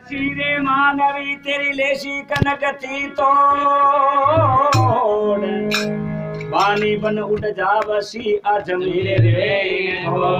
सीरे मानवी तेरी लेसी कनक थी तोड़ बानी बन उठ जा बसी आज मेरे रे हो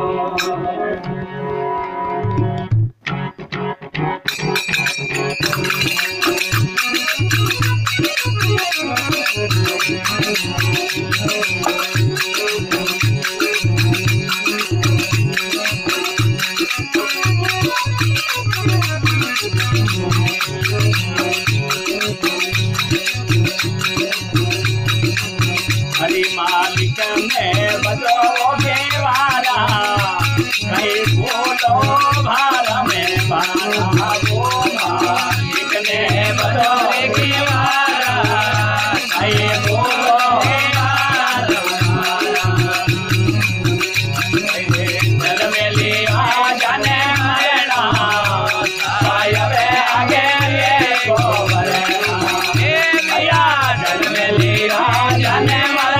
हरि मालिक में बदो देवारा कहीं बोलो भार में बारा वो मालिक ने बदो देवारा कहीं बोलो जल में लिया जाने मरना सायवे आगे ये गोबर भैया जल में लिया जाने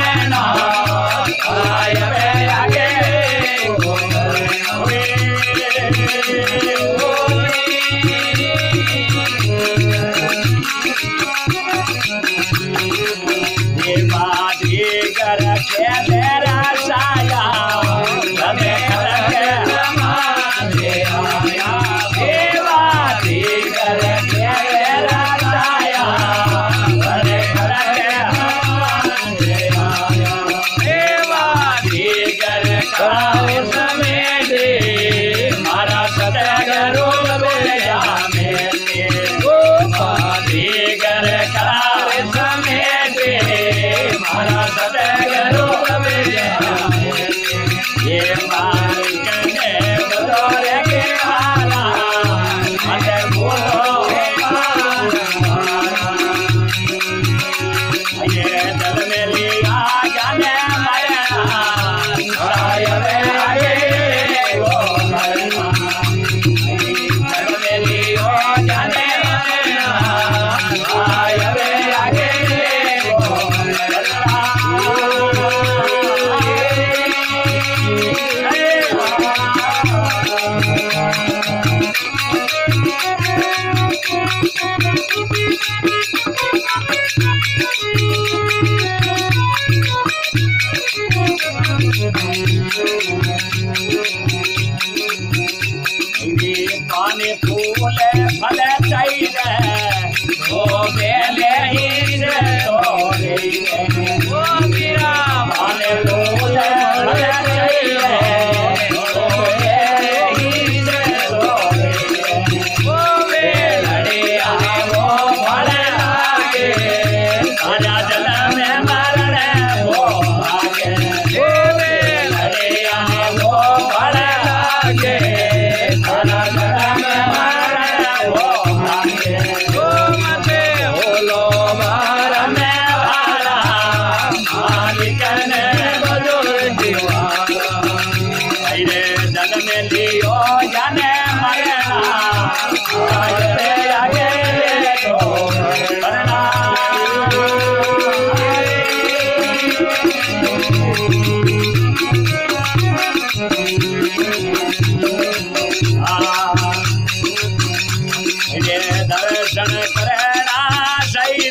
दर्शन करना सही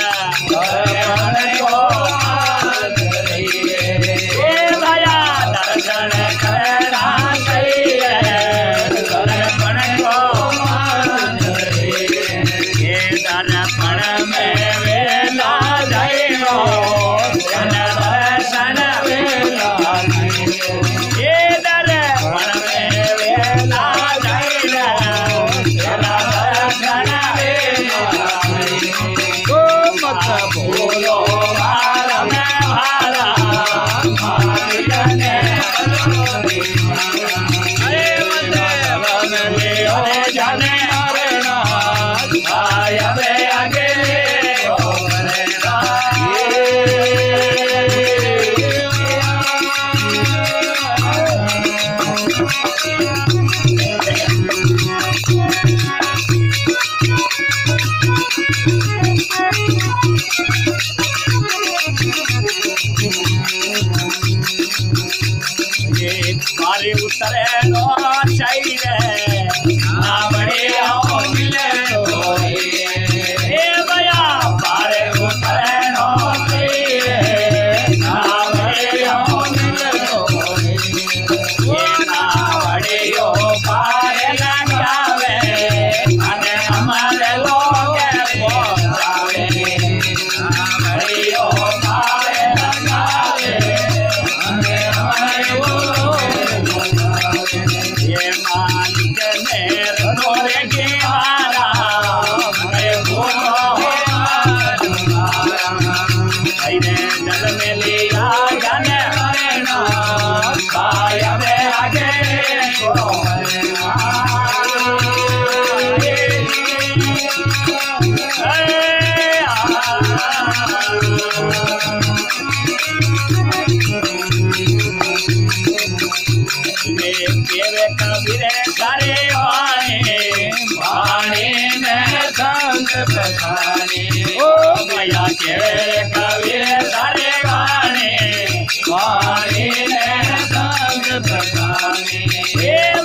भैया दर्शन करना सही दर्पण को ये दर्पण में वेला जाइयो दर्शन वेला ये दर्पण में वेला जाइयो दर्शन वेला मिले कोई ए भया पारे उतरे नो नावड़ियो मिले कोई ये नावड़ियो पारे लगावे अने हमारे लोग पहुंचावे नावड़ियो पारे लगावे अने हमारे ये मालिक ने तोरे के हारा मैं भूलो आईने जल में लिया गाने मरना पाया में आगे केवे कबीरे सारे वाणी में संग बखाने ओ भैया केवे कबीरे सारे वाणी में संग बखाने